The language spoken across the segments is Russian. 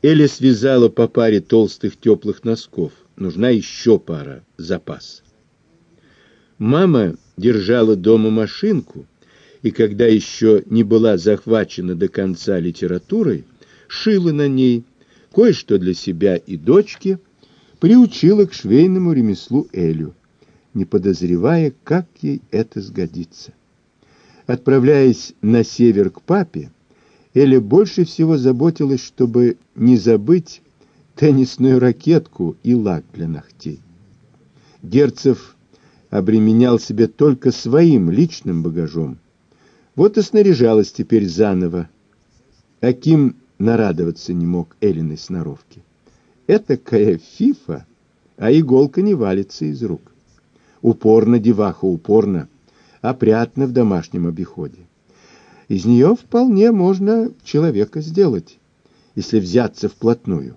Эля связала по паре толстых теплых носков. Нужна еще пара, запас. Мама держала дома машинку, и когда еще не была захвачена до конца литературой, шила на ней кое-что для себя и дочки, приучила к швейному ремеслу Элю, не подозревая, как ей это сгодится. Отправляясь на север к папе, Эля больше всего заботилась, чтобы не забыть теннисную ракетку и лак для ногтей. Герцев обременял себя только своим личным багажом. Вот и снаряжалась теперь заново. Аким нарадоваться не мог Элиной сноровке. Этакая фифа, а иголка не валится из рук. Упорно, деваха, упорно, опрятно в домашнем обиходе. Из нее вполне можно человека сделать, если взяться вплотную.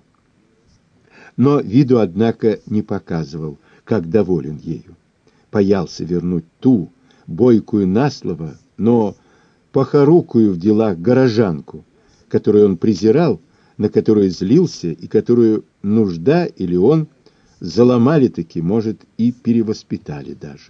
Но виду, однако, не показывал, как доволен ею. Боялся вернуть ту, бойкую на слово, но похорукую в делах горожанку, которую он презирал, на которую злился и которую нужда или он заломали-таки, может, и перевоспитали даже.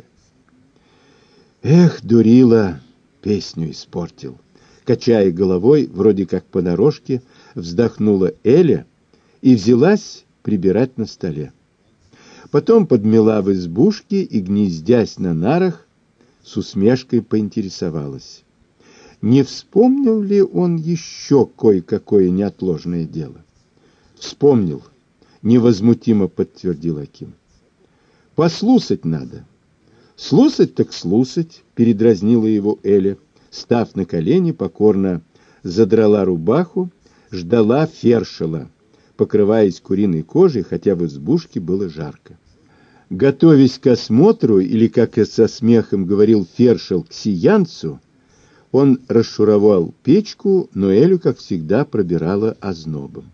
Эх, дурила, песню испортил. Качая головой, вроде как понарошке, вздохнула Эля и взялась прибирать на столе. Потом подмела в избушке и, гнездясь на нарах, с усмешкой поинтересовалась. Не вспомнил ли он еще кое-какое неотложное дело? Вспомнил, невозмутимо подтвердил Аким. Послушать надо. Слушать так слушать, передразнила его Эля, став на колени, покорно задрала рубаху, ждала фершела, покрываясь куриной кожей, хотя в избушке было жарко. Готовясь к осмотру, или, как и со смехом говорил фершел, к сиянцу, он расшуровал печку, но Элю, как всегда, пробирала ознобом.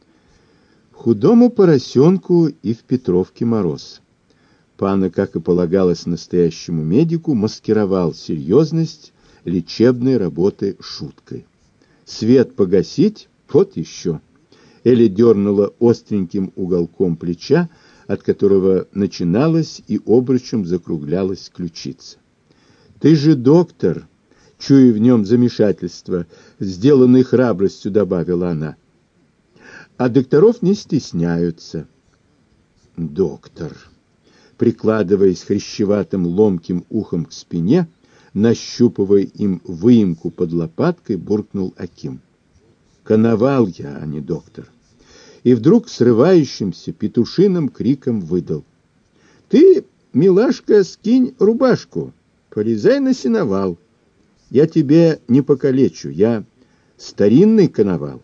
Худому поросенку и в Петровке мороз. Пана, как и полагалось настоящему медику, маскировал серьезность лечебной работы шуткой. Свет погасить, вот еще. Эля дернула остреньким уголком плеча, от которого начиналась и обручем закруглялась ключица. «Ты же доктор!» — чуя в нем замешательство, сделанной храбростью, добавила она. «А докторов не стесняются». «Доктор!» Прикладываясь хрящеватым ломким ухом к спине, нащупывая им выемку под лопаткой, буркнул Аким. «Коновал я, а не доктор». И вдруг срывающимся петушиным криком выдал: «Ты, милашка, скинь рубашку, полезай на сеновал. Я тебе не покалечу, я старинный коновал».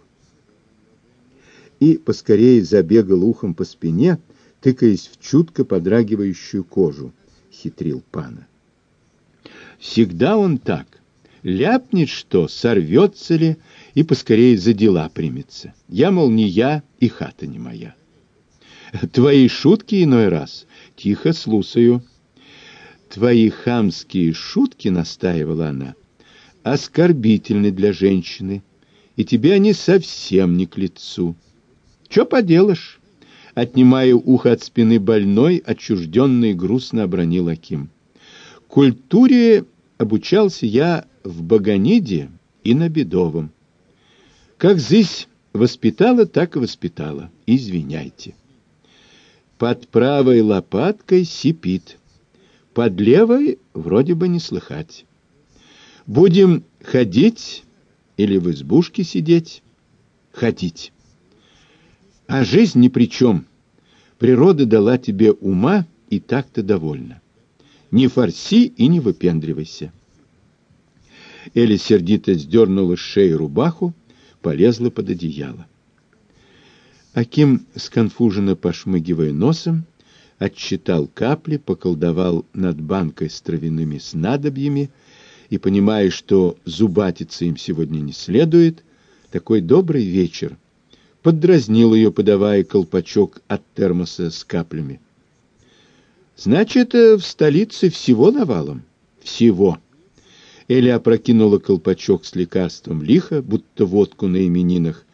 И поскорее забегал ухом по спине, тыкаясь в чутко подрагивающую кожу, хитрил Пана. Всегда он так. Ляпнет что, сорвется ли, и поскорее за дела примется. Я, мол, не я, и хата не моя. Твои шутки иной раз тихо слушаю. Твои хамские шутки, настаивала она, оскорбительны для женщины, и тебе они совсем не к лицу. Че поделаешь? Отнимая ухо от спины больной, отчужденный грустно обронил Аким. Культуре обучался я в Баганиде и на Бедовом. Как зысь воспитала, так и воспитала. Извиняйте. Под правой лопаткой сипит, под левой вроде бы не слыхать. Будем ходить или в избушке сидеть? Ходить. А жизнь ни при чем. Природа дала тебе ума, и так-то довольна. Не форси и не выпендривайся. Эля сердито сдернула с шеи рубаху, полезла под одеяло. Аким, сконфуженно пошмыгивая носом, отсчитал капли, поколдовал над банкой с травяными снадобьями и, понимая, что зубатиться им сегодня не следует, такой добрый вечер, поддразнил ее, подавая колпачок от термоса с каплями. «Значит, в столице всего навалом?» «Всего». Эля опрокинула колпачок с лекарством лихо, будто водку на именинах,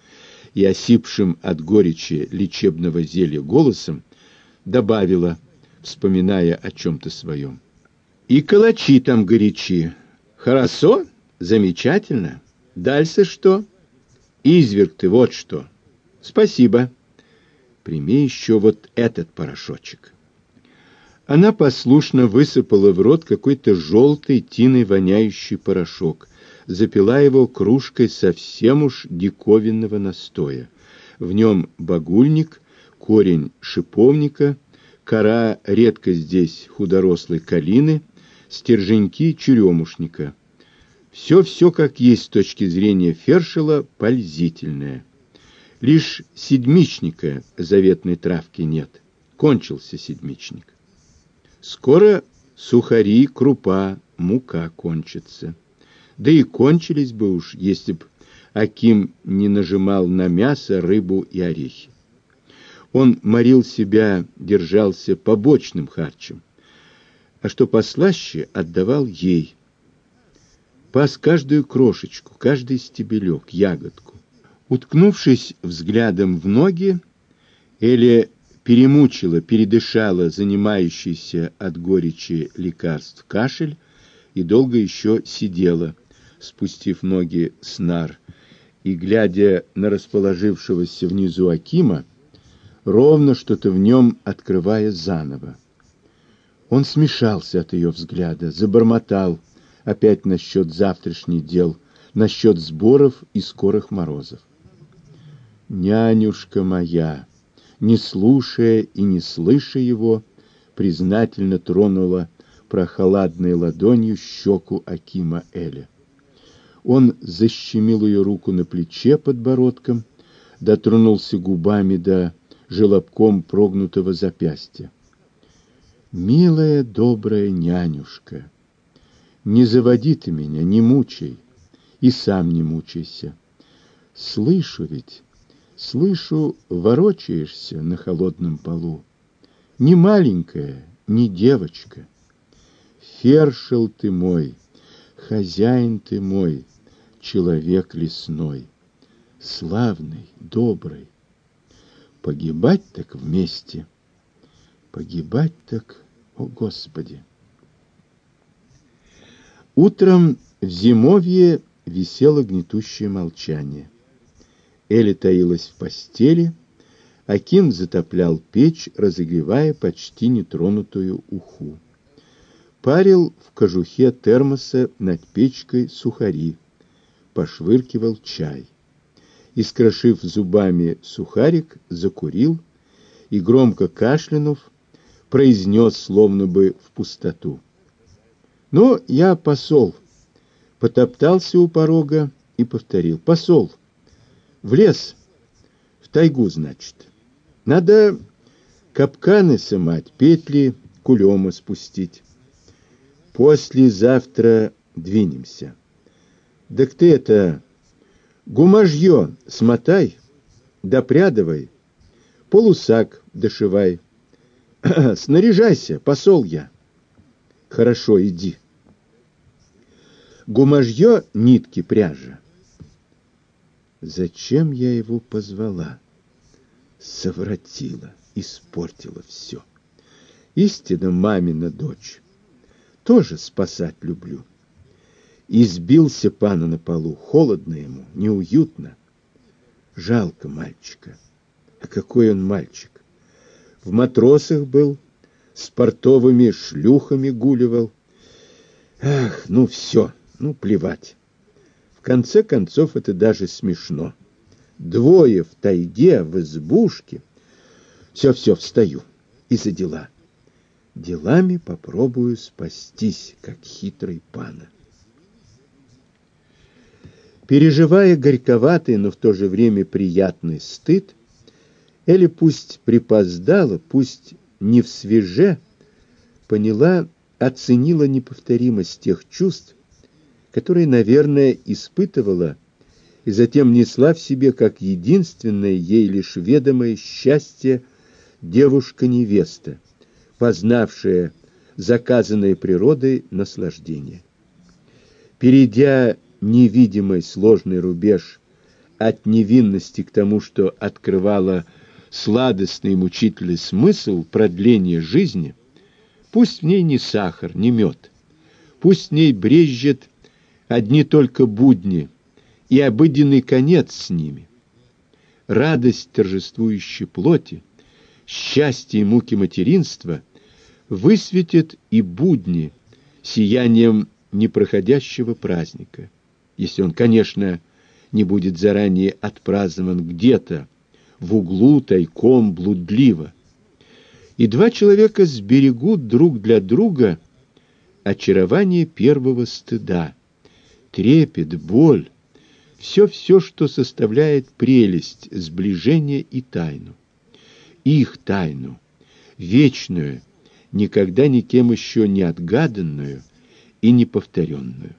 и осипшим от горечи лечебного зелья голосом добавила, вспоминая о чем-то своем: «И калачи там горячи. Хорошо? Замечательно. Дальше что? Изверг ты, вот что. Спасибо. Прими еще вот этот порошочек». Она послушно высыпала в рот какой-то желтый, тиной воняющий порошок, запила его кружкой совсем уж диковинного настоя. В нем багульник, корень шиповника, кора редко здесь худорослой калины, стерженьки черемушника. Все как есть с точки зрения Фершела пользительное. Лишь седмичника, заветной травки, нет. Кончился седмичник. Скоро сухари, крупа, мука кончатся. Да и кончились бы уж, если б Аким не нажимал на мясо, рыбу и орехи. Он морил себя, держался побочным харчем, а что послаще, отдавал ей. Пас каждую крошечку, каждый стебелек, ягодку. Уткнувшись взглядом в ноги, Эля перемучила, передышала занимающийся от горечи лекарств кашель и долго еще сидела, спустив ноги с нар, и, глядя на расположившегося внизу Акима, ровно что-то в нем открывая заново. Он смешался от ее взгляда, забормотал опять насчет завтрашних дел, насчет сборов и скорых морозов. «Нянюшка моя!» Не слушая и не слыша его, признательно тронула прохладной ладонью щеку Акима Эля. Он защемил ее руку на плече подбородком, дотронулся губами до желобком прогнутого запястья. «Милая, добрая нянюшка, не заводи ты меня, не мучай, и сам не мучайся. Слышу ведь, слышу, ворочаешься на холодном полу. Не маленькая, не девочка. Фершел ты мой, хозяин ты мой, человек лесной, славный, добрый. Погибать так вместе, погибать так, о Господи!» Утром в зимовье висело гнетущее молчание. Эля таилась в постели, Аким затоплял печь, разогревая почти нетронутую уху. Парил в кожухе термоса над печкой сухари, пошвыркивал чай. Искрошив зубами сухарик, закурил и, громко кашлянув, произнес, словно бы в пустоту: «Ну, я посол». Потоптался у порога и повторил: «Посол. В лес, в тайгу, значит. Надо капканы сымать, петли, кулема спустить. Послезавтра двинемся. Так ты это, гумажье смотай, допрядывай, полусак дошивай. Снаряжайся, посол я». «Хорошо, иди». Гумажье, нитки, пряжа. Зачем я его позвала? Совратила, испортила все. Истинно мамина дочь. Тоже спасать люблю. Избился пана на полу, холодно ему, неуютно. Жалко мальчика. А какой он мальчик? В матросах был, с портовыми шлюхами гуливал. Ах, ну все, ну плевать. В конце концов, это даже смешно. Двое в тайге, в избушке. Все, встаю. И за дела. Делами попробую спастись, как хитрый пана. Переживая горьковатый, но в то же время приятный стыд, Эля пусть припоздала, пусть не всвеже, поняла, оценила неповторимость тех чувств, которые, наверное, испытывала и затем несла в себе как единственное ей лишь ведомое счастье девушка-невеста, познавшая заказанное природой наслаждение. Перейдя невидимый сложный рубеж от невинности к тому, что открывало сладостный и мучительный смысл продления жизни, пусть в ней не сахар, не мед, пусть в ней брезжат одни только будни и обыденный конец с ними. Радость торжествующей плоти, счастье и муки материнства высветит и будни сиянием непроходящего праздника, если он, конечно, не будет заранее отпразднован где-то, в углу, тайком, блудливо. И два человека сберегут друг для друга очарование первого стыда, трепет, боль, все, что составляет прелесть, сближение и тайну. Их тайну, вечную, никогда никем еще не отгаданную и неповторенную.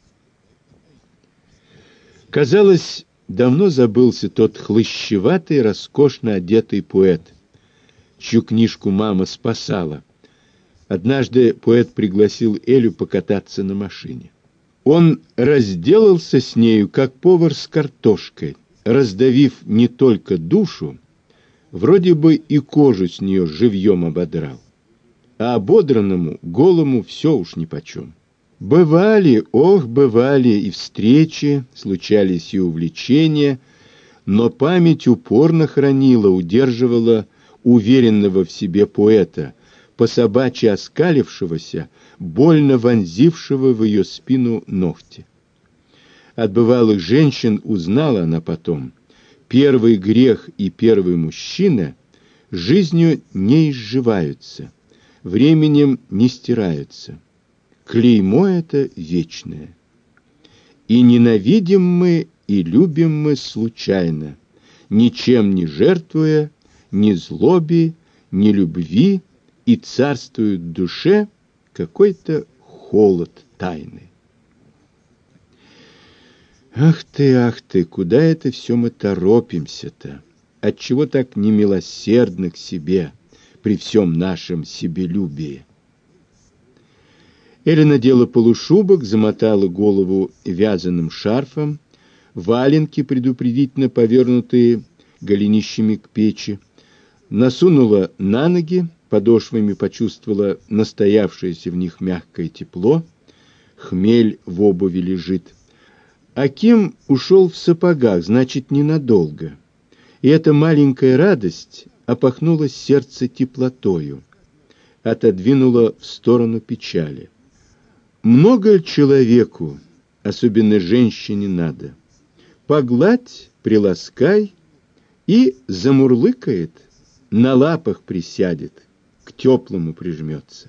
Казалось, давно забылся тот хлыщеватый, роскошно одетый поэт, чью книжку мама спасала. Однажды поэт пригласил Элю покататься на машине. Он разделался с нею, как повар с картошкой, раздавив не только душу, вроде бы и кожу с нее живьем ободрал, а ободранному, голому все уж нипочем. Бывали, ох, бывали и встречи, случались и увлечения, но память упорно хранила, удерживала уверенного в себе поэта, по-собачьи оскалившегося, больно вонзившего в ее спину ногти. От бывалых женщин узнала она потом: первый грех и первый мужчина жизнью не изживаются, временем не стираются. Клеймо это вечное. И ненавидим мы, и любим мы случайно, ничем не жертвуя, ни злобе, ни любви, и царствует в душе какой-то холод тайны. Ах ты, куда это все мы торопимся-то? Отчего так немилосердны к себе при всем нашем себелюбии? Эля надела полушубок, замотала голову вязаным шарфом, валенки, предупредительно повернутые голенищами к печи, насунула на ноги, подошвами почувствовала настоявшееся в них мягкое тепло, хмель в обуви лежит. Аким ушел в сапогах, значит, ненадолго, и эта маленькая радость опахнула сердце теплотою, отодвинула в сторону печали. Много человеку, особенно женщине, надо. Погладь, приласкай, и замурлыкает, на лапах присядет, к теплому прижмется.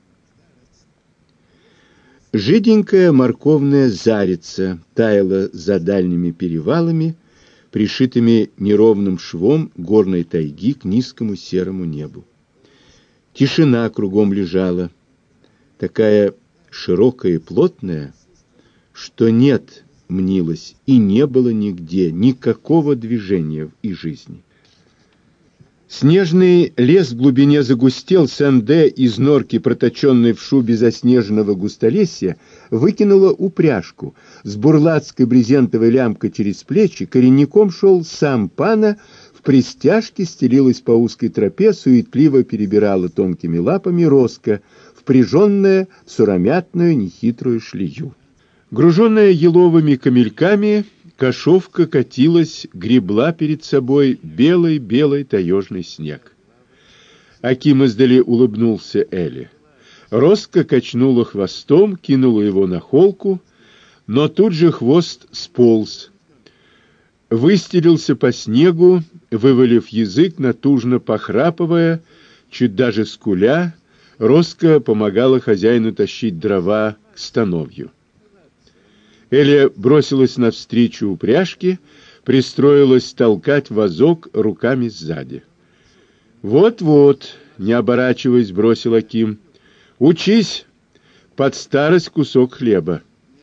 Жиденькая морковная зарица таяла за дальними перевалами, пришитыми неровным швом горной тайги к низкому серому небу. Тишина кругом лежала, такая широкая и плотная, что нет, мнилось, и не было нигде никакого движения и жизни. Снежный лес в глубине загустел, Сэнде из норки, проточенной в шубе заснеженного густолесья, выкинула упряжку. С бурлацкой брезентовой лямкой через плечи коренником шел сам пана, в пристяжке стелилась по узкой тропе, суетливо перебирала тонкими лапами Роска, впряженная в суромятную нехитрую шлею. Груженная еловыми камельками, кошовка катилась, гребла перед собой белый-белый таежный снег. Аким издали улыбнулся Эле. Роска качнула хвостом, кинула его на холку, но тут же хвост сполз, выстелился по снегу, вывалив язык, натужно похрапывая, чуть даже скуля. Роска помогала хозяину тащить дрова к становью. Эля бросилась навстречу упряжке, пристроилась толкать вазок руками сзади. «Вот-вот», — не оборачиваясь, бросил Аким, — «учись, под старость кусок хлеба».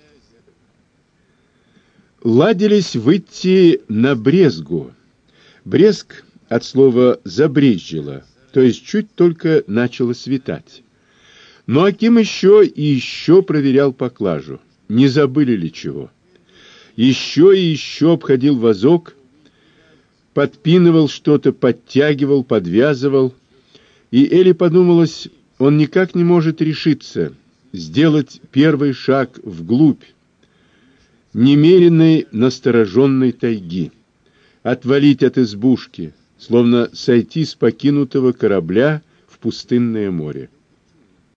Ладились выйти на брезгу. Брезг от слова «забрезжило», то есть чуть только начало светать. Но Аким еще и еще проверял поклажу, не забыли ли чего. Еще и еще обходил вазок, подпинывал что-то, подтягивал, подвязывал. И Элли подумалось, он никак не может решиться сделать первый шаг вглубь немеренной настороженной тайги, отвалить от избушки, словно сойти с покинутого корабля в пустынное море.